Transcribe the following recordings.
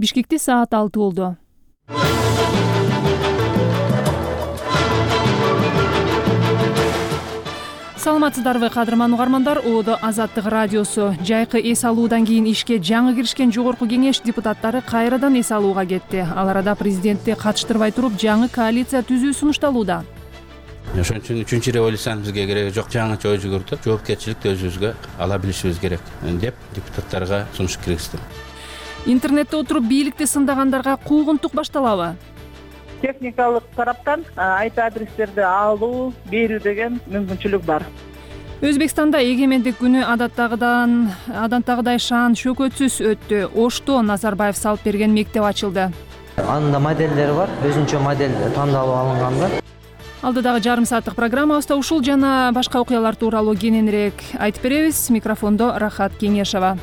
Бишкекте саат 6 болду. Саламатсыздарбы кадырман угармандар, Одо Азаттык радиосу. Жайкы эс алуудан кийин ишке жаңы киришкен жогорку кеңеш депутаттары кайрадан эс алууга кетти. Ал арада президентти катыштырбай туруп жаңы коалиция түзүү сунушталууда. Ошон үчүн 3-революциянын бизге кереги жок, жаңыча ой жүгүртүп, жоопкерчиликти өзүбүзгө ала билишибиз керек деп депутаттарга сунуш киргиздим. Интернетте отуруп бийликти сындагандарга куугунтук башталабы? Техникалык тараптан IP адрестерди алуу, берүү деген мүмкүнчүлүк бар. Өзбекстанда эгемендик күнү адаттагыдай шаан шөкөтсүз өттү. Ошто Назарбаев салып берген мектеп ачылды. Анында моделдери бар, өзүнчө модель тандалып алынган да. Алдыдагы жарым сааттык программабызда ушул жана башка окуялар тууралуу кененирээк айтып беребиз. Микрофондо Рахат Кеңешова.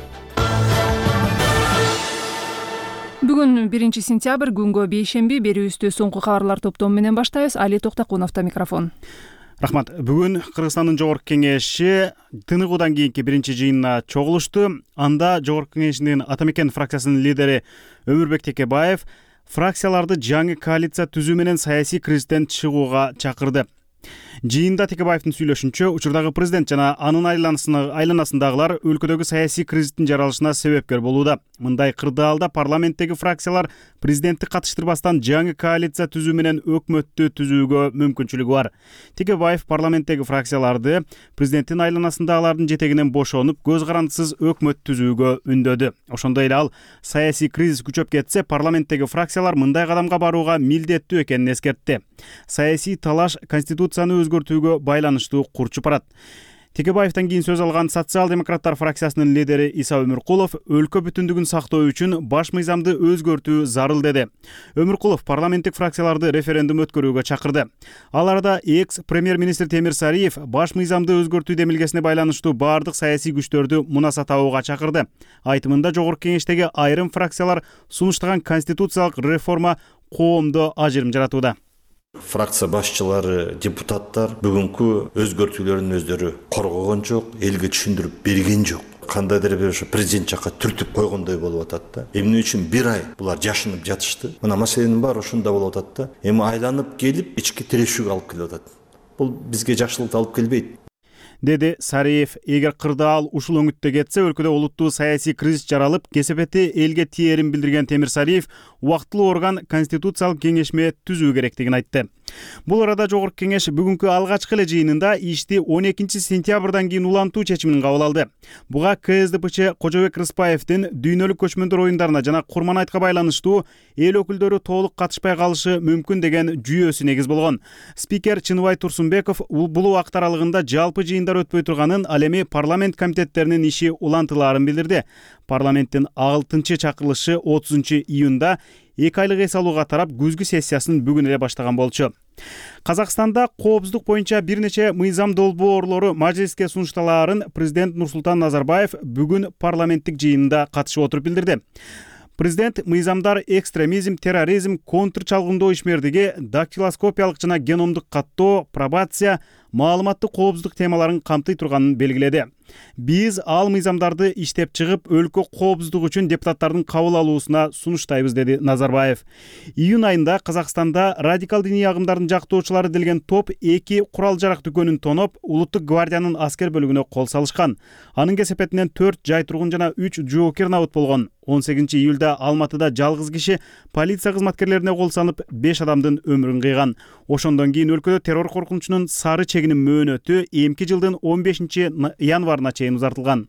Бүгүн 1 сентябрь, күнгө бейшемби, берүүбүздү соңку кабарлар топтому менен баштайбыз. Али Токтакуновдо микрофон. Рахмат. Бүгүн Кыргызстандын жогорку кеңеши тыныгуудан кийинки биринчи жыйынына чогулушту. Анда жогорку кеңештин Ата мекен фракциясынын лидери Өмүрбек Текебаев фракцияларды жаңы коалиция түзүү менен саясий кризистен чыгууга чакырды. Жыйында Текебаевдин сүйлөшүнчө, учурдагы президент жана анын айланасындагылар өлкөдөгү саясий кризистин жаралышына себепкер болууда. Мындай кырдаалда парламенттеги фракциялар президентти катыштырбастан жаңы коалиция түзүү менен өкмөттү түзүүгө мүмкүнчүлүгү бар. Текебаев парламенттеги фракцияларды президенттин айланасындагылардын жетегинен бошонуп, көз карандысыз өкмөт түзүүгө үндөдү. Ошондой эле ал саясий кризис күчөп кетсе, парламенттеги фракциялар мындай кадамга барууга милдеттүү экенин эскертти. Саясий талаш конституцияны өзгөртүүгө байланыштуу курчуп барат. Текебаевден кийин сөз алган социал-демократтар фракциясынын лидери Иса Өмүркулов өлкө бүтүндүгүн сактоо үчүн баш мыйзамды өзгөртүү зарыл деди. Өмүркулов парламенттик фракцияларды референдум өткөрүүгө чакырды. Ал арада экс-премьер-министр Темир Сариев баш мыйзамды өзгөртүү демилгесине байланыштуу баардык саясий күчтөрдү мунаса табууга чакырды. Айтымында жогорку кеңештеги айрым фракциялар сунуштаган конституциялык реформа коомдо ажырым жаратууда. Фракция башчылары, депутаттар бүгүнкү өзгөртүүлөрдүн өздөрү коргогон жок, элге түшүндүрүп берген жок. Кандайдыр бир президент жакка түртүп койгондой болуп атат да. Эмне үчүн бир ай булар жашынып жатышты? Мына маселенин баары ошондо болуп атат да. Эми айланып келип, ички тирешүүгө алып келип атат. Бул бизге жакшылык алып келбейт. Деди Сариев. Эгер кырдаал ушул өңүттө кетсе, өлкөдө олуттуу саясий кризис жаралып, кесепети элге тиерин билдирген Темир Сариев убактылуу орган конституциялык кеңешме түзүү керектигин айтты. Бул арада жогорку кеңеш бүгүнкү алгачкы эле жыйынында ишти 12 сентябрдан кийин улантуу чечимин кабыл алды. Буга КСДПчы Кожобек Рыспаевдин дүйнөлүк көчмөндөр оюндарына жана Курманайтка байланыштуу эл өкүлдөрү толук катышпай калышы мүмкүн деген жүйөсү негиз болгон. Спикер Чыныбай Турсунбеков бул убакыт аралыгында жалпы жыйындар өтпөй турганын, ал эми парламент комитеттеринин иши улантылаарын билдирди. Парламенттин 6-чы чакырылышы 30 июнда 2 айлык эс алууга тарап күзгү сессиясын бүгүн эле баштаган болчу. Казакстанда коопсуздук боюнча бир нече мыйзам долбоорлору мажлиске сунушталаарын президент Нурсултан Назарбаев бүгүн парламенттик жыйынында катышып отуруп билдирди. Президент мыйзамдар экстремизм, терроризм, контрчалгындоо ишмердиги, дактилоскопиялык жана геномдук каттоо, пробация, маалыматтык коопсуздук темаларын камтый турганын белгиледи. Биз ал мыйзамдарды иштеп чыгып, өлкө коопсуздугу үчүн депутаттардын кабыл алуусуна сунуштайбыз, деди Назарбаев. Июнь айында Казакстанда радикал диний агымдардын жактоочулары делген топ 2 курал-жарак дүкөнүн тоноп, Улуттук гвардиянын аскер бөлүгүнө кол салышкан. Анын кесепетинен 4 жай тургун жана 3 жоокер набыт болгон. 18 июлда Алматыда жалгыз киши полиция кызматкерлерине кол санып 5 адамдын өмүрүн кыйган. Ошондон кийин өлкөдө террор коркунучунун сары чегинин мөөнөтү эмки жылдын 15 январына чейин узартылган.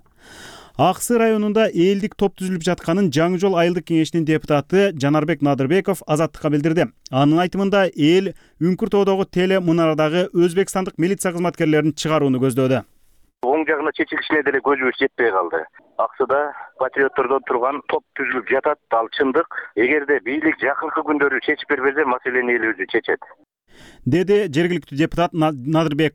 Аксы районунда элдик топ түзүлүп жатканын Жаңы жол айылдык кеңешинин депутаты Жанарбек Надырбеков Азаттыкка билдирди. Анын айтымында эл Үңкүртоодогу теле мунарадагы өзбекстандык милиция кызматкерлерин чыгарууну көздөөдө. Оң жагына чечилишине деле көзүбүз жетпей калды. Аксыда патриоттордон турган топ түзүлүп жатат, ал чындык. Эгерде бийлик жакынкы күндөрү чечип бербесе, маселени эл өзү чечет, деди жергиликтүү депутат Надырбеков.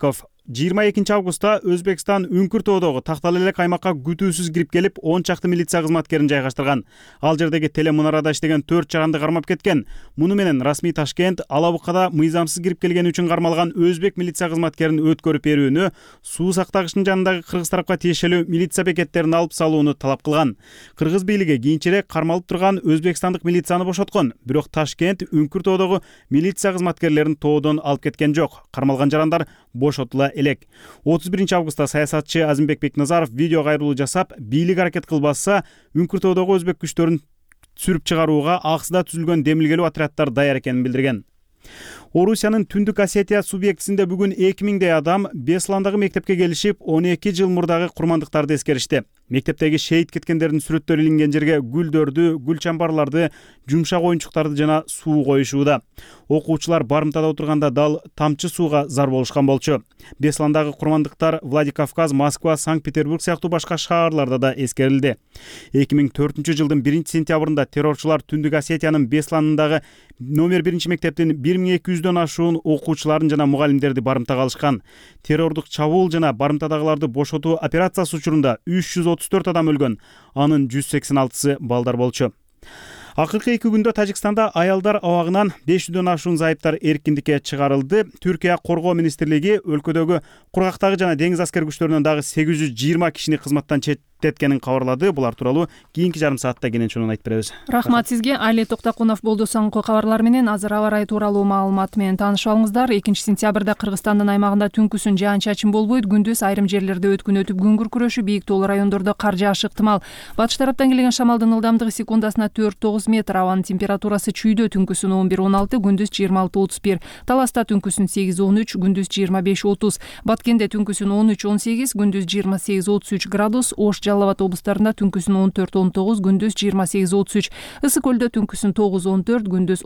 22 августта Өзбекстан Үңкүр тоодогу тактал элек аймакка күтүүсүз кирип келип 10 чакты милиция кызматкерин жайгаштырган. Ал жердеги телемунарада иштеген 4 жаранды кармап кеткен. Муну менен расмий Ташкент Алабукада мыйзамсыз кирип келгени үчүн кармалган өзбек милиция кызматкерин өткөрүп берүүнү, суу сактагычтын жанындагы кыргыз тарапка тиешелүү милиция бекеттерин алып салууну талап кылган. Кыргыз бийлиги кийинчерээк кармалып турган өзбекстандык милицияны бошоткон, бирок Ташкент Үңкүр тоодогу милиция кызматкерлерин тоодон алып кеткен жок. Кармалган жарандар бошотула элек. 31 августта саясатчы Азимбек Бекназаров видео кайрылуу жасап, бийлик аракет кылбаса, Үңкүр тоодогу өзбек күчтөрүн сүрүп чыгарууга аксыда түзүлгөн демилгелүү отряддар даяр экенин билдирген. Орусиянын Түндүк Осетия субъектисинде бүгүн 2000 адам Бесландагы мектепке келишип, 12 жыл мурдагы курмандыктарды эскеришти. Мектептеги шейит кеткендердин сүрөттөрү илинген жерге гүлдөрдү, гүл чамбарларды, жумшак оюнчуктарды жана суу коюшууда. Окуучулар барымтада отурганда дал тамчы сууга зар болушкан болчу. Бесландагы курмандыктар Владикавказ, Москва, Санкт-Петербург сыяктуу башка шаарларда да эскерилди. 2004-жылдын 1-сентябрында террорчулар Түндүк Осетиянын Бесланындагы номер 1 мектептин 1200дөн ашуун окуучуларын жана мугалимдерди барымтага алышкан. Террордук чабуул жана барымтадагыларды бошотуу операциясы учурунда 334 адам өлгөн, анын 186сы балдар болчу. Акыркы 2 күндө Тажикстанда аялдар абагынан 500дөн ашуун зайыптар эркиндикке чыгарылды. Түркия коргоо министрлиги өлкөдөгү кургактагы жана деңиз аскер күчтөрүнөн дагы 820 кишини кызматтан четтеткенин кабарлады. Булар тууралуу кийинки жарым саатта кенен чоң айтып беребиз. Рахмат сизге. Али Токтакунов болду соңку кабарлар менен. Азыр аба ырайы тууралуу маалымат менен таанышып алыңыздар. 2-сентябрда Кыргызстандын аймагында түнкүсүн жаан-чачын болбойт. Күндүз айрым жерлерде өткүн өтүп күн күркүрөшү, бийик тоолуу райондордо кар жаашы ыктымал. Батыш тараптан келген шамалдын ылдамдыгы секундасына 4-9 метр. Абанын температурасы чүйдө түнкүсүн 11-16, күндүз 26-31. Таласта түнкүсүн 8-13, күндүз 25-30. Баткенде түнкүсүн 13-18, күндүз 28-33 градус. Ош, Жалал Абад облустарында түнкүсүн 14-19, күндүз 28-33. Ысык көлдө түнкүсүн 9-14, күндүз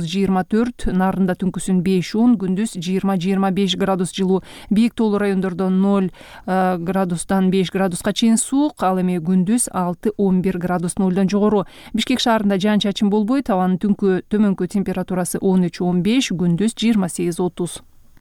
19-24. Нарында түнкүсүн 5-10, күндүз 20-25 градус жылуу. Бийик тоолуу райондордо 0 градустан 5 градуска чейин суук, ал эми күндүз 6-11 градус нолдон жогору. Бишкек шаарында жаан-чачын болбойт. Абанын түнкү төмөнкү температурасы 13-15, күндүз 28-30.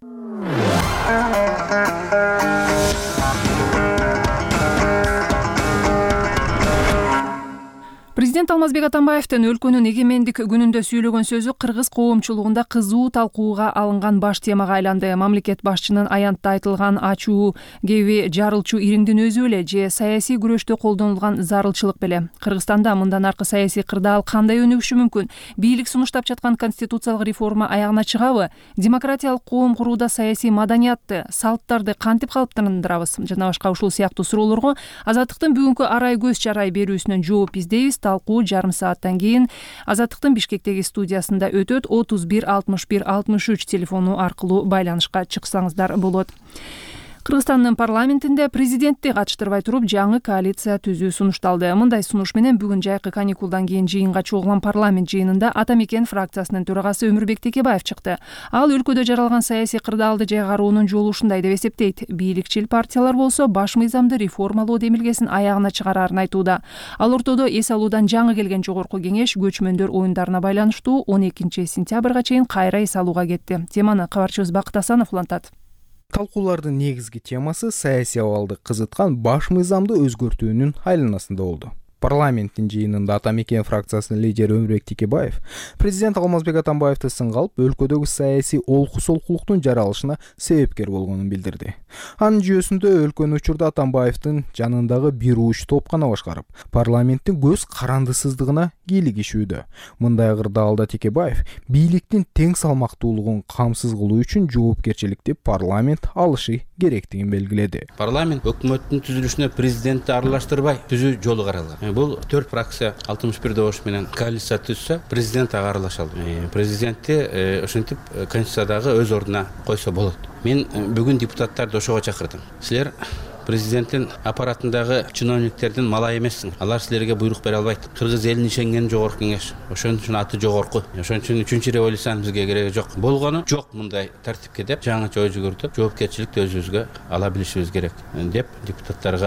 Президент Алмазбек Атамбаевдин өлкөнүн эгемендик күнүндө сүйлөгөн сөзү кыргыз коомчулугунда кызуу талкууга алынган баш темага айланды. Мамлекет башчынын аянтта айтылган ачуу кеби жарылчу ириңдин өзү беле же саясий күрөштө колдонулган зарылчылык беле? Кыргызстанда мындан аркы саясий кырдаал кандай өнүгүшү мүмкүн? Бийлик сунуштап жаткан конституциялык реформа аягына чыгабы? Демократиялык коом курууда саясий маданиятты, салттарды кантип калыптандырабыз? Жана башка ушул сыяктуу суроолорго Азаттыктын бүгүнкү арай көз чарай берүүсүнөн жооп издейбиз. Талкуу жарым сааттан кийин Азаттыктын Бишкектеги студиясында өтөт. 31 61 63 телефону аркылуу байланышка чыксаңыздар болот. Кыргызстандын парламентинде президентти катыштырбай туруп жаңы коалиция түзүү сунушталды. Мындай сунуш менен бүгүн жайкы каникулдан кийин жыйынга чогулган парламент жыйынында Ата Мекен фракциясынын төрагасы Өмүрбек Текебаев чыкты. Ал өлкөдө жаралган саясий кырдаалды жайгаруунун жолу ушундай деп эсептейт. Бийликчил партиялар болсо баш мыйзамды реформалоо демилгесин аягына чыгарарын айтууда. Ал ортодо эс алуудан жаңы келген жогорку кеңеш көчмөндөр оюндарына байланыштуу 12 сентябрга чейин кайра эс алууга кетти. Теманы кабарчыбыз Бакыт Асанов улантат. Талкуулардын негизги темасы саясий абалды кызыткан баш мыйзамды өзгөртүүнүн айланасында болду. Парламенттин жыйынында Ата Мекен фракциясынын лидери Өмүрбек Текебаев президент Алмазбек Атамбаевди сынга алып, өлкөдөгү саясий олку-солкулуктун жаралышына себепкер болгонун билдирди. Анын жүйөсүндө өлкөнү учурда Атамбаевдин жанындагы бир уч топ гана башкарып, парламенттин көз карандысыздыгына кийлигишүүдө. Мындай кырдаалда Текебаев бийликтин тең салмактуулугун камсыз кылуу үчүн жоопкерчиликти парламент алышы керектигин белгиледи. Парламент өкмөттүн түзүлүшүнө президентти аралаштырбай түзүү жолу каралган. Бул 4 фракция 61 добуш менен коалиция түзсө, президент ага аралаша алды. Президентти ошентип конституциядагы өз ордуна койсо болот. Мен бүгүн депутаттарды ошого чакырдым. Силер президенттин аппаратындагы чиновниктердин малай эмессиңер. Алар силерге буйрук бере албайт. Кыргыз элин ишенген жогорку кеңеш. Ошон үчүн аты жогорку. Ошон үчүн 3-революциянын бизге кереги жок. Болгону жок мындай тартипке деп жаңыча ой жүгүртүп, жоопкерчиликти өзүбүзгө ала билишибиз керек деп депутаттарга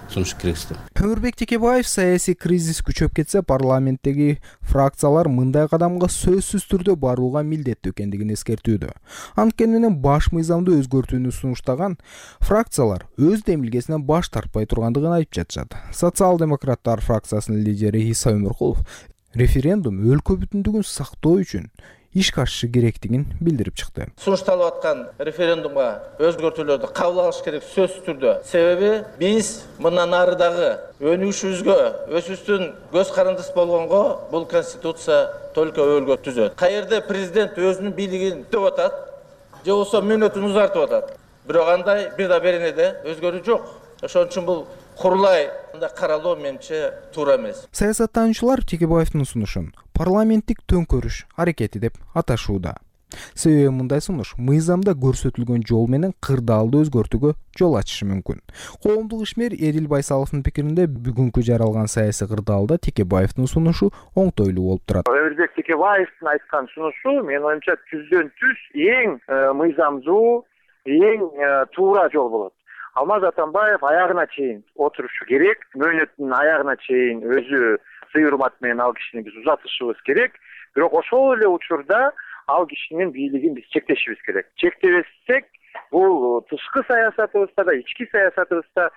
сунуш киргиздим. Өмүрбек Текебаев саясий кризис күчөп кетсе, парламенттеги фракциялар мындай кадамга сөзсүз түрдө барууга милдеттүү экендигин эскертүүдө. Анткени менен баш мыйзамды өзгөртүүнү сунуштаган фракциялар өз демилгесинен баш тартпай тургандыгын айтып жатышат. Социал-демократтар фракциясынын лидери Иса Өмүркулов референдум өлкө бүтүндүгүн сактоо үчүн ишке ашышы керектигин билдирип чыкты. Сунушталып аткан референдумга өзгөртүүлөрдү кабыл алыш керек сөзсүз түрдө. Себеби биз мындан ары дагы өнүгүшүбүзгө, өзүбүздүн көз карандысы болгонго бул конституция только өлгө түзөт. Каерде президент өзүнүн бийлигин деп атат, же болбосо мөөнөтүн узартып атат. Бирок андай бир да беренеде өзгөрүү жок. Ошон үчүн бул курулай каралоо менимче туура эмес. Саясаттануучулар Текебаевдин сунушун парламенттик төңкөрүш аракети деп аташууда. Себеби мындай сунуш мыйзамда көрсөтүлгөн жол менен кырдаалды өзгөртүүгө жол ачышы мүмкүн. Коомдук ишмер Эдил Байсаловдун пикиринде бүгүнкү жаралган саясий кырдаалда Текебаевдин сунушу оңтойлуу болуп турат. Өмүрбек Текебаевдин айткан сунушу менин оюмча түздөн түз эң мыйзамдуу, эң туура жол болот. Алмаз Атамбаев аягына чейин отурушу керек, мөөнөттүн аягына чейин өзү сый урмат менен ал кишини биз узатышыбыз керек. Бирок ошол эле учурда ал кишинин бийлигин биз чектешибиз керек. Чектебесек, бул тышкы саясатыбызда да, ички саясатыбызда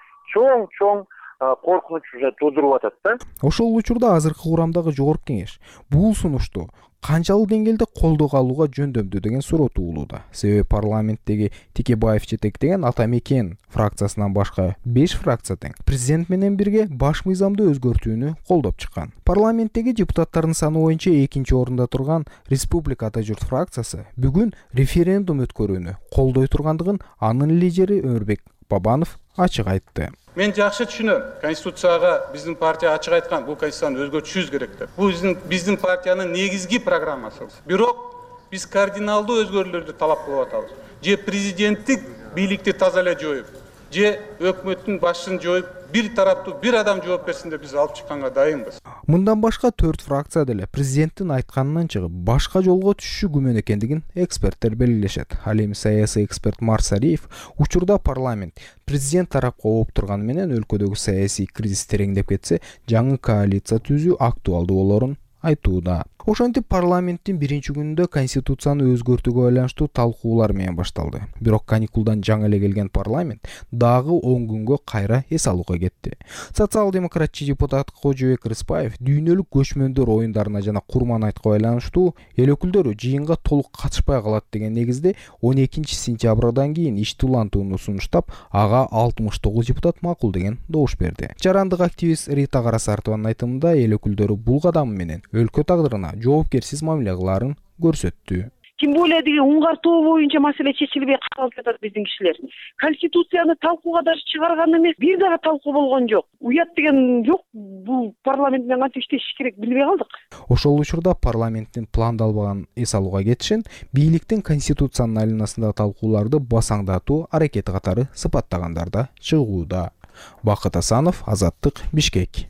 чоң коркунуч уже туудуруп атат да. Ошол учурда азыркы курамдагы жогорку кеңеш бул сунушту канчалык деңгээлде колдоого алууга жөндөмдүү деген суроо туулууда. Себеби парламенттеги Текебаев жетектеген Ата Мекен фракциясынан башка 5 фракция тең президент менен бирге баш мыйзамды өзгөртүүнү колдоп чыккан. Парламенттеги депутаттардын саны боюнча экинчи орунда турган Республика Ата Журт фракциясы бүгүн референдум өткөрүүнү колдой тургандыгын анын лидери Өмүрбек Бабанов ачык айтты. Мен жакшы түшүнөм. Конституцияга биздин партия ачык айткан, бул конституцияны өзгөртүшүбүз керек деп. Бул биздин партиянын негизги программасы. Бирок биз кардиналдуу өзгөрүүлөрдү талап кылып атабыз. Же президенттик бийликти таза эле жоюп, же өкмөттүн башын жоюп, бир тараптуу бир адам жооп берсин деп биз алып чыкканга дайынбыз. Мындан башка 4 фракция деле президенттин айтканынан чыгып башка жолго түшүшү күмөн экендигин эксперттер белгилешет. Ал эми саясий эксперт Марсариев учурда парламент президент тарапка ооп турганы менен өлкөдөгү саясий кризис тереңдеп кетсе, жаңы коалиция түзүү актуалдуу болорун айтууда. Ошентип парламенттин биринчи күнүндө конституцияны өзгөртүүгө байланыштуу талкуулар менен башталды. Бирок каникулдан жаңы эле келген парламент дагы 10 күнгө кайра эс алууга кетти. Социал-демократчы депутат Кожобек Рыспаев дүйнөлүк көчмөндөр оюндарына жана Курман айтка байланыштуу эл өкүлдөрү жыйынга толук катышпай калат деген негизде 12 сентябрдан кийин ишти улантууну сунуштап, ага 69 депутат макул деген добуш берди. Жарандык активист Рита Карасартованын айтымында эл өкүлдөрү бул кадам менен өлкө тагдырына жоопкерсиз мамиле кылаарын көрсөттү. Тем более деген уңгартуу боюнча маселе чечилбей калып жатат биздин кишилер. Конституцияны талкууга даже чыгарган эмес, бир дагы талкуу болгон жок. Уят деген жок. Бул парламент менен кантип иштеш керек билбей калдык. Ошол учурда парламенттин пландалбаган эс алууга кетишин бийликтин конституциянын айланасындагы талкууларды басаңдатуу аракети катары сыпаттагандар да чыгууда. Бакыт Асанов, Азаттык, Бишкек.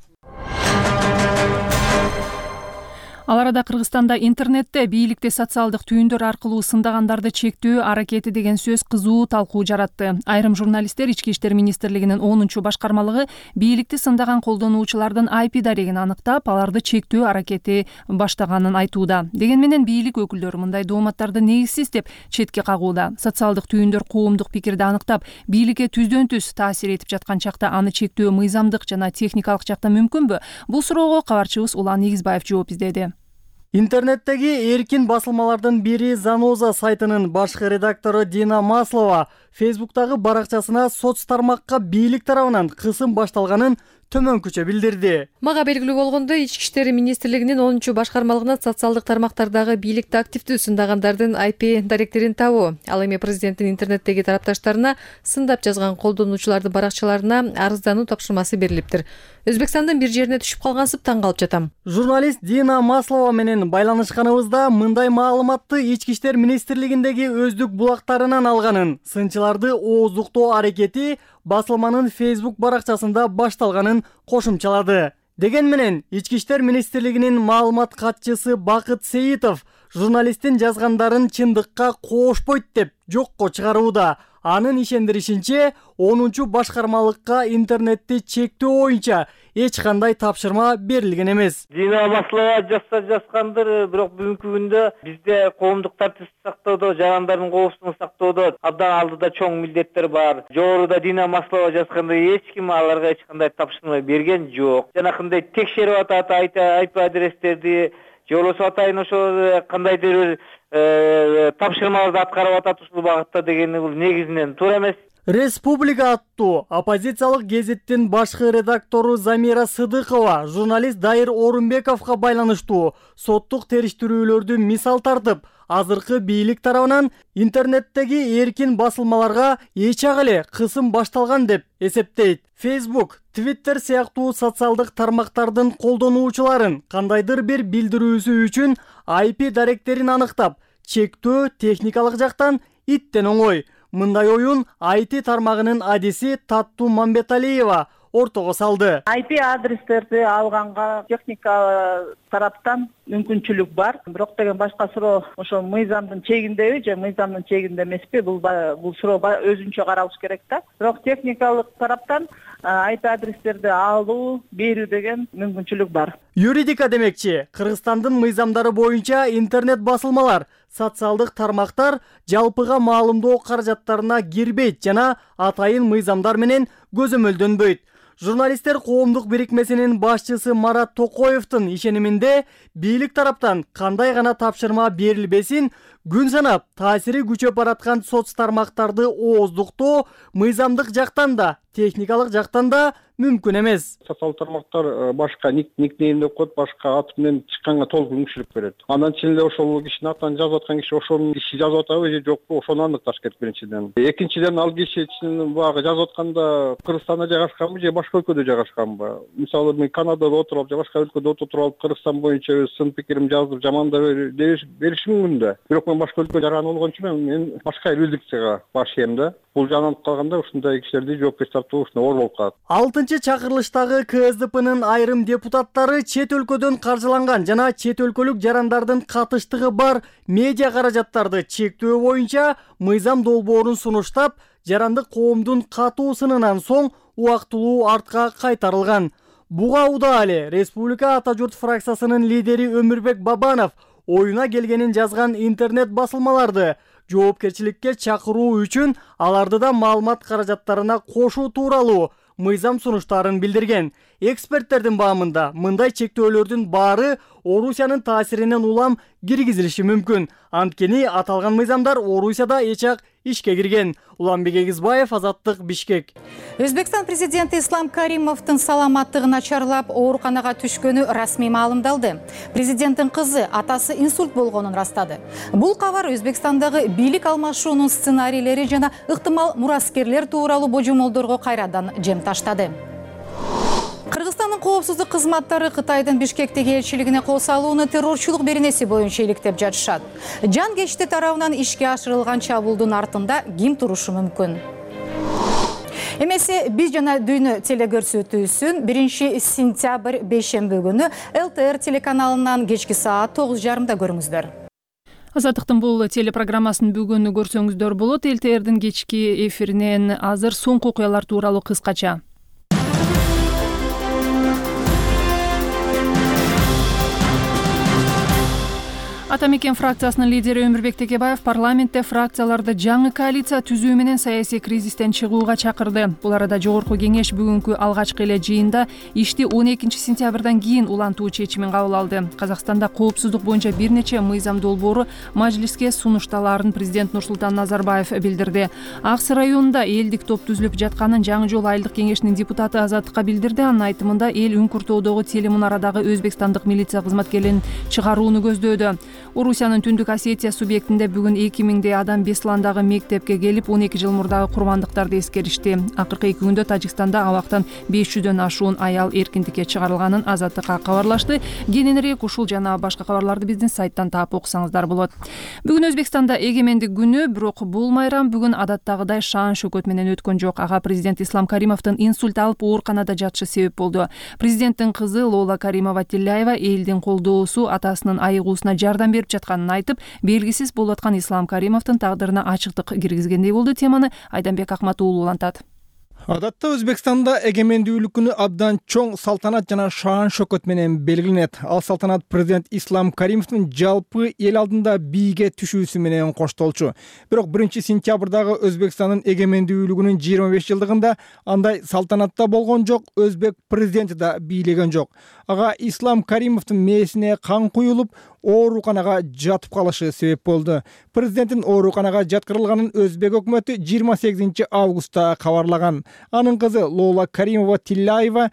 Ал арада Кыргызстанда интернетте бийликти социалдык түйүндөр аркылуу сындагандарды чектөө аракети деген сөз кызуу талкуу жаратты. Айрым журналисттер Ички иштер министрлигинин 10-башкармалыгы бийликти сындаган колдонуучулардын IP дарегин аныктап, аларды чектөө аракети баштаганын айтууда. Деген менен бийлик өкүлдөрү мындай дооматтарды негизсиз деп четке кагууда. Социалдык түйүндөр коомдук пикирди аныктап, бийликке түздөн түз таасир этип жаткан чакта аны чектөө мыйзамдык жана техникалык жактан мүмкүнбү? Бул суроого кабарчыбыз Улан Негизбаев жооп издеди. Интернеттеги эркин басылмалардын бири Заноза сайтынын башкы редактору Дина Маслова Фейсбуктагы баракчасына соц тармакка бийлик тарабынан кысым башталганын төмөнкүчө билдирди. Мага белгилүү болгондой, Ички иштер министрлигинин 10-башкармалыгына социалдык тармактардагы бийликти активдүү сындагандардын IP даректерин табуу, ал эми президенттин интернеттеги тарапташтарына сындап жазган колдонуучулардын баракчаларына арыздануу тапшырмасы берилиптир. Өзбекстандын бир жерине түшүп калгансып таң калып жатам. Журналист Дина Маслова менен байланышканыбызда мындай маалыматты Ички иштер министрлигиндеги өздүк булактарынан алганын, сынчыларды ооздуктоо аракети басылманын Facebook баракчасында башталганын кошумчалады. Деген менен Ички иштер министрлигинин маалымат катчысы Бакыт Сейитов журналисттин жазгандарын чындыкка коошпойт деп жокко чыгарууда. Анын ишендиришинче 10 башкармалыкка интернетти чектөө боюнча эч кандай тапшырма берилген эмес. Дина Маслова жазгандыр, бирок бүгүнкү күндө бизде коомдук тартипти сактоодо, жарандардын коопсуздугун сактоодо абдан алдыда чоң милдеттер бар. Жогоруда Дина Маслова жазгандай эч ким аларга эч кандай тапшырма берген жок. Жанакындай текшерип атат IP адрестерди, же болбосо атайын ошо кандайдыр тапшырмаларды аткарып атат ушул багытта дегени бул негизинен туура эмес. Республика аттуу оппозициялык гезиттин башкы редактору Замира Сыдыкова журналист Дайыр Орунбековго байланыштуу соттук териштирүүлөрдү мисал тартып, азыркы бийлик тарабынан интернеттеги эркин басылмаларга эч-ак эле кысым башталган деп эсептейт. Facebook, Twitter сыяктуу социалдык тармактардын колдонуучуларын кандайдыр бир билдирүүсү үчүн IP даректерин аныктап, чектөө техникалык жактан иттен оңой. Мындай оюн IT тармагынын адиси Таттуу Мамбеталиева ортого салды. IP адрестерди алганга техника тараптан мүмкүнчүлүк бар. Бирок деген башка суроо ошо мыйзамдын чегиндеби же мыйзамдын чегинде эмеспи? Бул суроо өзүнчө каралыш керек да. Бирок техникалык тараптан IP адрестерди алуу, берүү деген мүмкүнчүлүк бар. Юридика демекчи, Кыргызстандын мыйзамдары боюнча интернет басылмалар, социалдык тармактар жалпыга маалымдоо каражаттарына кирбейт жана атайын мыйзамдар менен көзөмөлдөнбөйт. Журналисттер коомдук бирикмесинин башчысы Марат Токоевдун ишениминде бийлик тараптан кандай гана тапшырма берилбесин, күн санап таасири күчөп бараткан соц тармактарды ооздуктоо мыйзамдык жактан да, техникалык жактан да мүмкүн эмес. Социалдык тармактар башка никнейм деп коет, башка ат менен чыкканга толук мүмкүнчүлүк берет. Андан чейин эле ошол кишинин атын жазып аткан киши ошонун иши жазып атабы же жокпу, ошону аныкташ керек биринчиден. Экинчиден ал кишинин багы жазып атканда Кыргызстанда жайгашканбы же башка өлкөдө жайгашканбы? Мисалы мен Канадада отуруп же башка өлкөдө отуруп алып Кыргызстан боюнча өз сын пикиримди жазып жамандап беришим мүмкүн да. Бирок мен башка өлкө жаран болгон үчүн мен башка юрисдикцияга башыйм да. Бул жанан калганда ушундай кишилерди жоопкерчиликке тартуу ушундай оор болуп калат. 6-чакырылыштагы КСДПнын айрым депутаттары чет өлкөдөн каржыланган жана чет өлкөлүк жарандардын катыштыгы бар медиа каражаттарды чектөө боюнча мыйзам долбоорун сунуштап, жарандык коомдун катуу сынынан соң убактылуу артка кайтарылган. Буга уда эле Республика Ата журт фракциясынын лидери Өмүрбек Бабанов оюна келгенин жазган интернет басылмаларды жоопкерчиликке чакыруу үчүн аларды да маалымат каражаттарына кошуу тууралуу мыйзам сунуштарын билдирген. Эксперттердин баамында мындай чектөөлөрдүн баары Орусиянын таасиринен улам киргизилиши мүмкүн. Анткени аталган мыйзамдар Орусияда эч-ак ишке кирген. Уланбек Эгизбаев, Азаттык, Бишкек. Өзбекстан президенти Ислам Каримовдун саламаттыгы начарлап, ооруканага түшкөнү расмий маалымдалды. Президенттин кызы атасы инсульт болгонун растады. Бул кабар Өзбекстандагы бийлик алмашуунун сценарийлери жана ыктымал мураскерлер тууралуу божомолдорго кайрадан жем таштады. Кыргызстандын коопсуздук кызматтары Кытайдын Бишкектеги элчилигине кол салууну террорчулук беренеси боюнча иликтеп жатышат. Жан кечти тарабынан ишке ашырылган чабуулдун артында ким турушу мүмкүн? Эмесе биз жана дүйнө телекөрсөтүүсүн 1-сентябрь бейшемби күнү ЛТР телеканалынан кечки саат 9:30 көрүңүздөр. Азаттыктын бул телепрограммасын бүгүн көрсөңүздөр болот. ЛТРдин кечки эфиринен азыр соңку окуялар тууралуу кыскача. Ата мекен фракциясынын лидери Өмүрбек Текебаев парламентте фракцияларды жаңы коалиция түзүү менен саясий кризистен чыгууга чакырды. Бул арада Жогорку кеңеш бүгүнкү алгачкы эле жыйында ишти 12-сентябрдан кийин улантуу чечимин кабыл алды. Казакстанда коопсуздук боюнча бир нече мыйзам долбоору мажлиске сунушталаарын президент Нурсултан Назарбаев билдирди. Аксы районунда элдик топ түзүлүп жатканын Жаңы жол айылдык кеңешинин депутаты Азаттыкка билдирди. Анын айтымында эл Үңкүртөдөгү телемунарадагы өзбекстандык милиция кызматкерлерин чыгарууну көздөөдү. Орусиянын Түндүк Осетия субъектинде бүгүн 2000 адам Бесландагы мектепке келип 12 жыл мурдагы курмандыктарды эскеришти. Акыркы 2 күндө Тажикстанда абактан 500дөн ашуун аял эркиндикке чыгарылганын Азаттыкка кабарлашты. Кененирээк ушул жана башка кабарларды биздин сайттан таап окусаңыздар болот. Бүгүн Өзбекстанда эгемендик күнү, бирок бул майрам бүгүн адаттагыдай шаан шөкөт менен өткөн жок. Ага президент Ислам Каримовдун инсульт алып ооруканада жатышы себеп болду. Президенттин кызы Лола Каримова-Тилляева элдин колдоосу атасынын айыгуусуна жардам жардам берип жатканын айтып, белгисиз болуп аткан Ислам Каримовдун тагдырына ачыктык киргизгендей болду. Теманы Айданбек Акматуулу улантат. Адатта Өзбекстанда эгемендүүлүк күнү абдан чоң салтанат жана шаан шөкөт менен белгиленет. Ал салтанат президент Ислам Каримовдун жалпы эл алдында бийге түшүүсү менен коштолчу. Бирок 1-сентябрдагы Өзбекстандын эгемендүүлүгүнүн 25 жылдыгында андай салтанатта болгон жок, өзбек президенти да бийлеген жок. Ага Ислам Каримовдун мээсине кан куюлуп, ооруканага жатып калышы себеп болду. Президенттин ооруканага жаткырылганын өзбек өкмөтү 28 августта кабарлаган. Анын кызы Лола Каримова Тилляева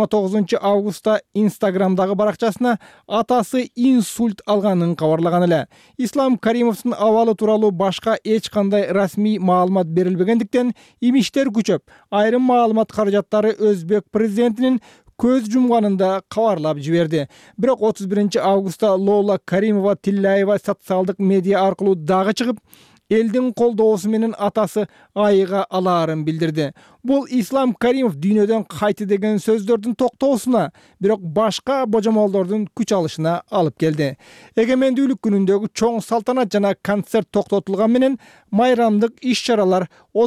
29 августта Инстаграмдагы баракчасына атасы инсульт алганын кабарлаган эле. Ислам Каримовдун абалы тууралуу башка эч кандай расмий маалымат берилбегендиктен имиштер күчөп, айрым маалымат каражаттары өзбек президентинин көз жумганында кабарлап жиберди. Бирок 31 августта Лола Каримова Тилляева социалдык медиа аркылуу дагы чыгып, элдин колдоосу менен атасы айыга алаарын билдирди. Бул Ислам Каримов дүйнөдөн кайты деген сөздөрдүн токтоосуна, бирок башка божомолдордун күч алышына алып келди. Эгемендүүлүк күнүндөгү чоң салтанат жана концерт токтотулган менен майрамдык иш-чаралар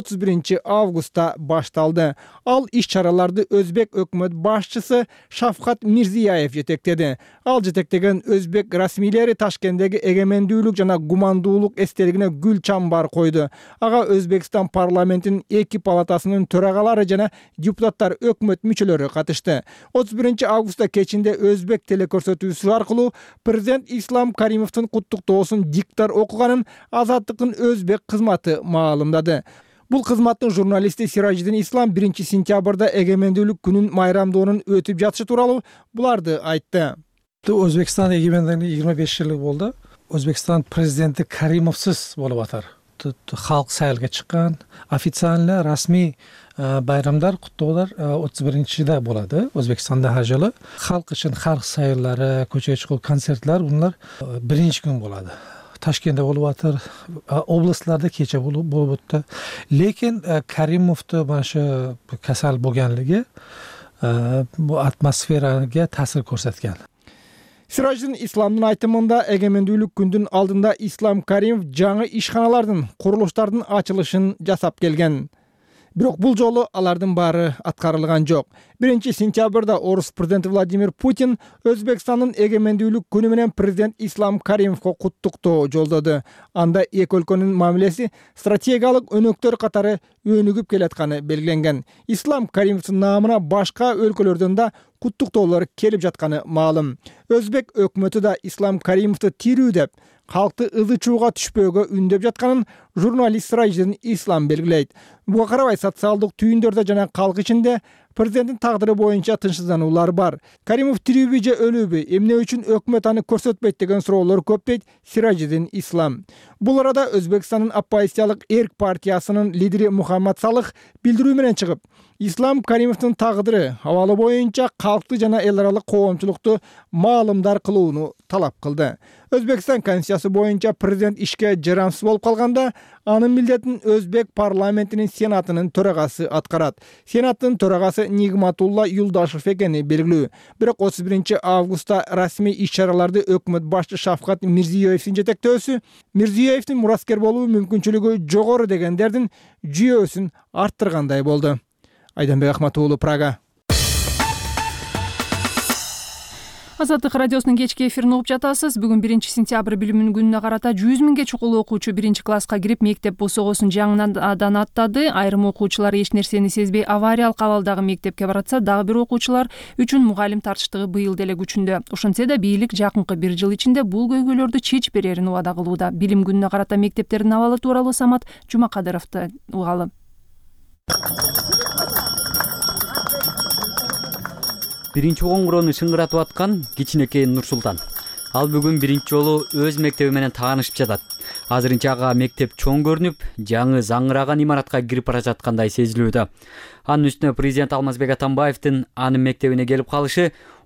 31 августта башталды. Ал иш-чараларды өзбек өкмөт башчысы Шавкат Мирзияев жетектеди. Ал жетектеген өзбек расмийлери Ташкенттеги эгемендүүлүк жана гумандуулук эстелигине гүл чамбар койду. Ага Өзбекстан парламентинин 2 палатасынын төрагалары жана депутаттар өкмөт мүчөлөрү катышты. 31 августта кечинде өзбек телекөрсөтүүсү аркылуу президент Ислам Каримовдун куттуктоосун диктор окуганын Азаттыктын өзбек кызматы маалымдады. Бул кызматтын журналисти Сиражидин Ислам 1-сентябрда эгемендүүлүк күнүн майрамдоонун өтүп жатышы тууралуу буларды айтты. Өзбекстан эгемендүүлүгүнө 25 жыл болду. Өзбекстан президенти Каримовсуз болуп атат. Халк сайлга чыккан, официально расмий байрамдар, куттоолор 31-да болот. Өзбекстанда ар жылы халк үчүн халк сайлары, көчөгө чыгуу концертлер булар биринчи күн болот. Ташкентте болуп атат, областларда кече болуп атат. Лекин Каримовду башы касал болгонлугу бу атмосферага таасир көрсөткөн. Сираждин Исламдын айтымында эгемендүүлүк күндүн алдында Ислам Каримов жаңы ишканалардын, курулуштардын ачылышын жасап келген. Бирок бул жолу алардын баары аткарылган жок. 1-сентябрда орус президенти Владимир Путин Өзбекстандын эгемендүүлүк күнү менен президент Ислам Каримовго куттуктоо жолдоду. Анда эки өлкөнүн мамилеси стратегиялык өнөктөр катары өнүгүп келатканы белгиленген. Ислам Каримовдун наамына башка өлкөлөрдөн да куттуктоолор келип жатканы маалым. Өзбек өкмөтү да Ислам Каримовду тирүү деп, халкты ызы чууга түшпөөгө үндөп жатканын журналист Сиражидин Ислам белгилейт. Буга карабай социалдык түйүндөрдө жана калк ичинде президенттин тагдыры боюнча тынчсыздануулар бар. Каримов тирүүбү же өлүүбү, эмне үчүн өкмөт аны көрсөтпөйт деген суроолор көп дейт Сиражидин Ислам. Бул арада Өзбекстандын оппозициялык Эрк партиясынын лидери Мухаммад Салых билдирүү менен чыгып, Ислам Каримовдун тагдыры абалы боюнча калкты жана эл аралык коомчулукту маалымдар кылууну талап кылды. Өзбекстан конституциясы боюнча президент ишке жарамсыз болуп калганда, анын милдетин өзбек парламентинин сенатынын төрагасы аткарат. Сенаттын төрагасы Нигматулла Юлдашев экени белгилүү. Бирок 31 августта расмий иш-чараларды өкмөт башчы Шавкат Мирзиёевдин жетектөөсү, Мирзиёевдин мураскер болуу мүмкүнчүлүгү жогору дегендердин жүйөсүн арттыргандай болду. Айданбек Акматуулу, Прага. Азаттык радиосунун кечки эфирин угуп жатасыз. Бүгүн 1-сентябрь билим күнүнө карата 100 миңге чукул окуучу 1-класска кирип мектеп босогосун жаңыдан аттады. Айрым окуучулар эч нерсени сезбей авариялык абалдагы мектепке баратса, дагы бир окуучулар үчүн мугалим тартыштыгы быйыл деле күчүндө. Ошентсе да бийлик жакынкы 1 жыл ичинде бул көйгөйлөрдү чечип берерин убада кылууда. Билим күнүнө карата мектептердин абалы тууралуу Самат Жумакадыровду угалы. Биринчи коңгуроону шыңгыратып аткан кичинекей Нурсултан. Ал бүгүн биринчи жолу өз мектеби менен таанышып жатат. Азырынча ага мектеп чоң көрүнүп, жаңы заңыраган имаратка кирип бара жаткандай сезилүүдө. Анын үстүнө президент Алмазбек Атамбаевдин анын мектебине келип калышы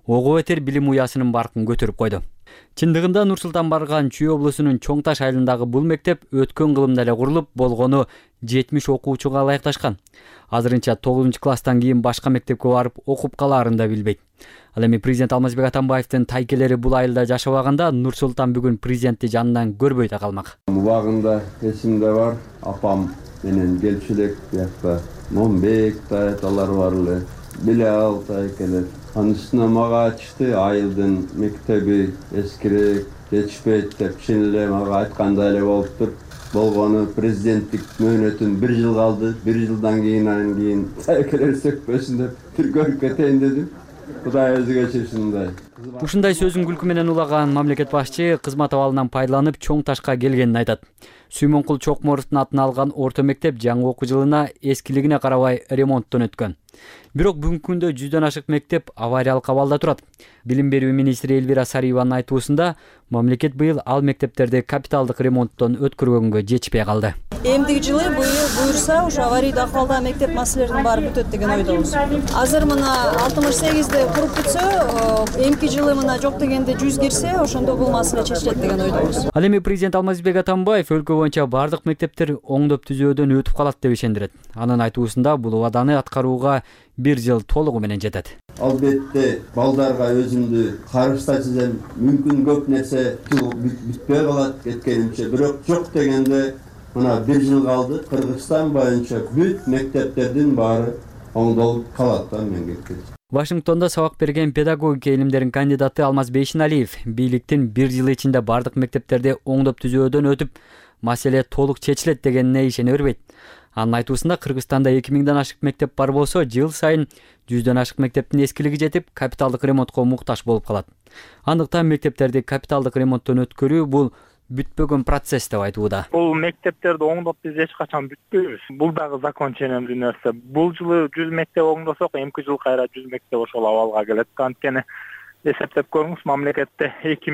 ого бетер билим уясынын баркын көтөрүп койду. Чындыгында Нур Султан барган Чүй облусунун Чоң Таш айылындагы бул мектеп өткөн кылымда эле курулуп, болгону 70 окуучуга ылайыкташкан. Азырынча 9-класстан кийин башка мектепке барып окуп калаарын да билбейт. Ал эми президент Алмазбек Атамбаевдин тайкелери бул айылда жашабаганда Нур Султан бүгүн президентти жанынан көрбөй да калмак. Убагында эсимде бар, апам менен келчү элек биякта Момбек алар бар эле. Биле алтай келет. Анын үстүнө мага чыкты айылдын мектеби эскирээк, жетишпейт деп чын эле мага айткандай эле болуптур. Болгону президенттик мөөнөтүм 1 жыл калды. 1 жылдан кийин тайкелер сөкпөсүн деп бир көрүп кетейин дедим. Кудай өзү кечирсин. Ушундай сөзүн күлкү менен улаган мамлекет башчы кызмат абалынан пайдаланып Чоң Ташка келгенин айтат. Сүймөнкул Чокморовдун атын алган орто мектеп жаңы окуу жылына эскилигине карабай ремонттон өткөн. Бирок бүгүнкү күндө 100дөн ашык мектеп авариялык абалда турат. Билим берүү министри Элвира Сариеванын айтуусунда, мамлекет быйыл ал мектептерди капиталдык ремонттон өткөргөнгө жетишпей калды. Эмдиги жылы буюрса, ушу аварийдүү акыбалдагы мектеп маселелеринин баары бүтөт деген ойдобуз. Азыр мына 68де куруп бүтсө, эмки жылы мына жок дегенде 100 кирсе, ошондо бул маселе чечилет деген ойдобуз. Ал эми президент Алмазбек Атамбаев өлкө боюнча бардык мектептер оңдоп түзөөдөн өтүп калат деп ишендирет. Анын айтуусунда бул убаданы аткарууга 1 жыл толугу менен жетет. Албетте балдарга өзүмдү карыштатсам мүмкүн көп нерсе бүтпөй калат кеткенимче, бирок жок дегенде мына 1 жыл калды. Кыргызстан боюнча бүт мектептердин баары оңдолуп калат да мен кеткенче. Вашингтонда сабак берген педагогика илимдеринин кандидаты Алмаз Бейшиналиев бийликтин 1 жыл ичинде бардык мектептерди оңдоп түзөөдөн өтүп, маселе толук чечилет дегенине ишене бербейт. Анын айтуусунда Кыргызстанда 2000ден ашык мектеп бар болсо, жыл сайын 100дөн ашык мектептин эскилиги жетип, капиталдык ремонтко муктаж болуп калат. Андыктан мектептерди капиталдык ремонттон өткөрүү бул бүтпөгөн процесс деп айтууда. Бул мектептерди оңдоп биз эч качан бүтпөйбүз. Бул дагы закон ченемдүү нерсе. Бул жылы 100 мектеп оңдосок, эмки жыл кайра 100 мектеп ошол абалга келет. Анткени эсептеп көрүңүз, мамлекетте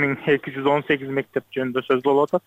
2218 мектеп жөнүндө сөз болуп атат.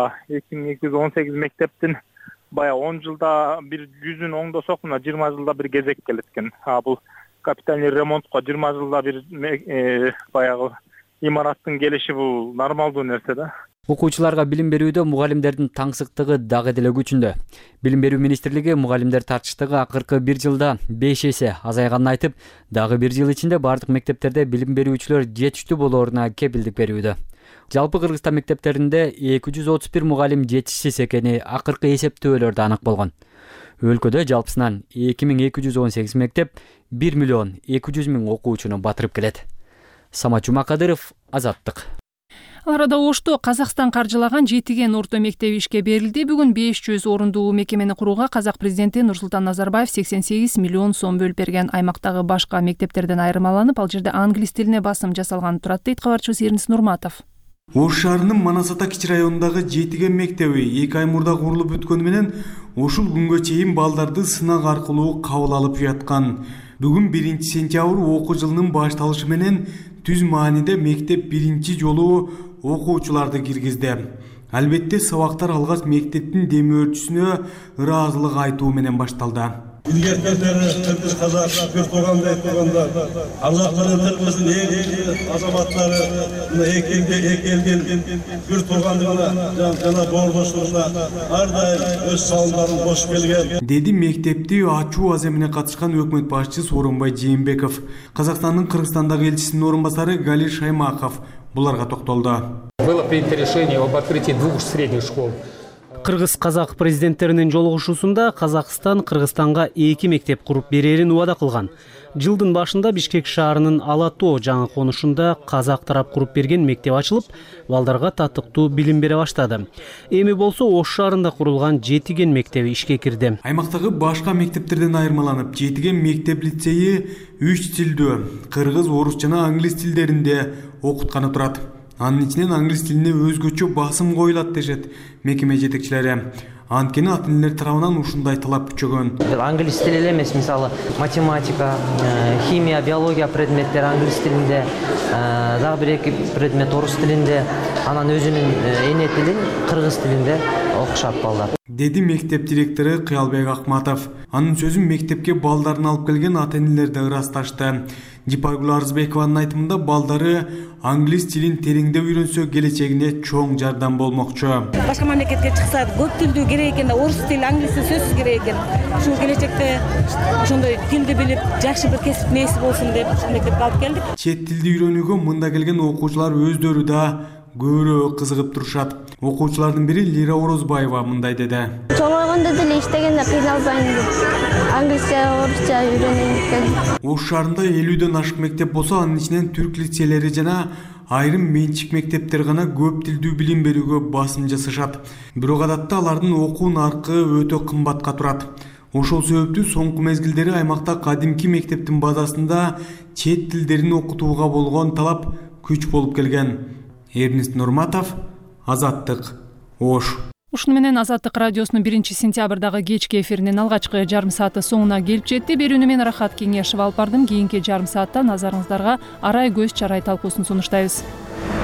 2218 мектептин бая 10 жылда бир 100ün оңдосок, мына 20 жылда бир кезек келет экен. Бул капитальный ремонтко 20 жылда бир баягы имараттын келиши бул нормалдуу нерсе да. Окуучуларга билим берүүдө мугалимдердин таңсыктыгы дагы деле күчүндө. Билим берүү министрлиги мугалимдер тартыштыгы акыркы 1 жылда 5 эсе азайганын айтып, дагы 1 жыл ичинде бардык мектептерде билим берүүчүлөр жетиштүү болооруна кепилдик берүүдө. Жалпы Кыргызстан мектептеринде 231 мугалим жетишсиз экени акыркы эсептөөлөрдө анык болгон. Өлкөдө жалпысынан 2218 мектеп 1 миллион 200 миң окуучуну батырып келет. Самат Жумакадыров, Азаттык. Ал арада Ошто Казакстан каржылаган Жетиген орто мектеби ишке берилди. Бүгүн 500 орундуу мекемени курууга казак президенти Нурсултан Назарбаев 88 миллион сом бөлүп берген. Аймактагы башка мектептерден айырмаланып, ал жерде англис тилине басым жасалган турат, дейт кабарчыбыз Эрнис Нурматов. Ош шаарынын Манасата кичи районундагы Жетиген мектеби 2 ай мурда курулуп бүткөнү менен ушул күнгө чейин балдарды сынак аркылуу кабыл алып жаткан. Бүгүн 1 сентябрь окуу жылынын башталышы менен түз мааниде мектеп биринчи жолу окуучуларды киргизди. Албетте сабактар алгач мектептин демөөрчүсүнө ыраазылык айтуу менен башталды. Илгеркелери казак бир тууганда айтканда Аллахтын тилибиздин эң азаматтары экелген бир туугандыгына жана боордоштугуна ар дайым өз салымдарын кошуп келген. Деди мектепти ачуу аземине катышкан өкмөт башчысы Сооронбай Жээнбеков. Казакстандын Кыргызстандагы элчисинин орун басары Галир Шаймаков буларга токтолду. Было принято решение об открытии 2 средних школ. Кыргыз-казак президенттеринин жолугушуусунда Казакстан Кыргызстанга 2 мектеп куруп берерин убада кылган. Жылдын башында Бишкек шаарынын Ала-Тоо жаңы конушунда казак тарап куруп берген мектеп ачылып, балдарга татыктуу билим бере баштады. Эми болсо Ош шаарында курулган Жетиген мектеби ишке кирди. Аймактагы башка мектептерден айырмаланып, Жетиген мектеп лицейи 3 тилдүү, кыргыз, орус жана англис тилдеринде окутканы турат. Анын ичинен англис тилине өзгөчө басым коюлат дешет мекеме жетекчилери. Анткени ата энелер тарабынан ушундай талап күчөгөн. Англис тили эле эмес, мисалы математика, химия, биология предметтери англис тилинде, дагы бир эки предмет орус тилинде, анан өзүнүн эне тилин кыргыз тилинде окушат балдар. Деди мектеп директору Кыялбек Акматов. Анын сөзүн мектепке балдарын алып келген ата энелер да ырасташты. Дипаргүл Арызбекованын айтымында балдары англис тилин тереңдеп үйрөнсө келечегине чоң жардам болмокчу. Башка мамлекетке чыкса көп тилдүү керек экен да, орус тили, англис тили сөзсүз керек экен. Ушул келечекте ошондой тилди билип, жакшы бир кесип мээси болсун деп мектепке алып келдик. Чет тилди үйрөнүүгө мында келген окуучулар өздөрү да көбүрөөк кызыгып турушат. Окуучулардын бири Лира Орозбаева мындай деди. Чоңойгондо деле иштегенде кыйналбайм деп англисче, орусча үйрөнөйүн деп. Ош шаарында 50дөн ашык мектеп болсо, анын ичинен түрк лицейлери жана айрым менчик мектептер гана көп тилдүү билим берүүгө басым жасашат. Бирок адатта алардын окуу наркы өтө кымбатка турат. Ошол себептүү соңку мезгилдери аймакта кадимки мектептин базасында чет тилдерин окутууга болгон талап күч болуп келген. Эрнест Нурматов, Азаттык, Ош. Ушуну менен Азаттык радиосунун 1-сентябрдагы кечки эфиринин алгачкы жарым сааты соңуна келип жетти. Берүүнү мен Рахат Кеңешов алып бардым. Кийинки жарым саатта назарыңыздарга арай көз чарай талкуусун сунуштайбыз.